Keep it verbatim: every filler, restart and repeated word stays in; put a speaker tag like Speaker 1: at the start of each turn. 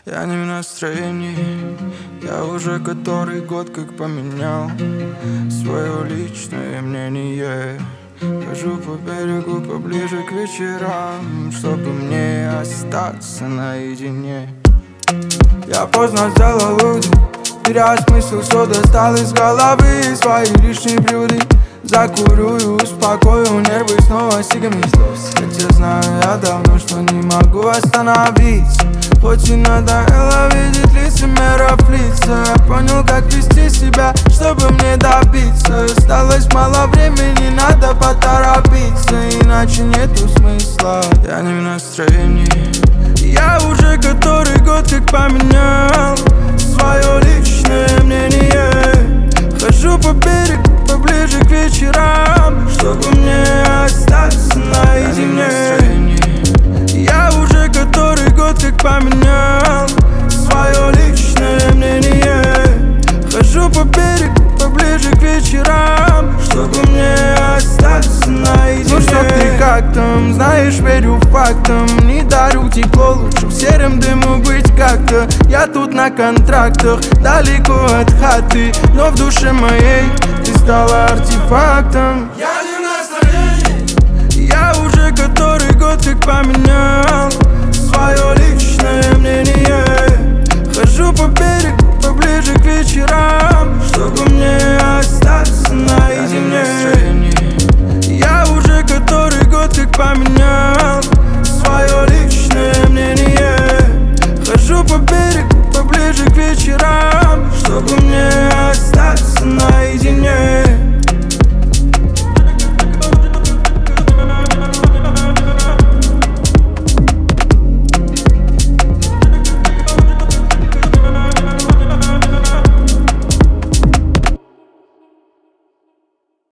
Speaker 1: Я не в настроении. Я уже который год как поменял свое личное мнение. Хожу по берегу поближе к вечерам, чтобы мне остаться наедине. Я поздно сделал выводы, теряя смысл, все достал из головы свои лишние блюда. Закурю и успокою нервы снова стигами слез. Хотя знаю я давно, что не могу остановиться. Хоть и надоело видеть лицемеров лица. Я понял, как вести себя, чтобы мне добиться. Осталось мало времени, надо поторопиться, иначе нету смысла. Я не в настроении. Я уже который год как поменял свое личное мнение. Хожу по берегу поближе к вечерам, чтобы мне остаться наедине. Я уже который год как поменял свое личное мнение. Хожу по берегу поближе к вечерам, чтобы мне остаться наедине. Ну что ты, как там? Знаешь, верю фактам. Не дарю тепло, лучше в сером дыму быть как-то. Я тут на контрактах, далеко от хаты, но в душе моей ты стала артефактом.
Speaker 2: Я не в настроении.
Speaker 1: Я уже который год как поменял свое личное мнение.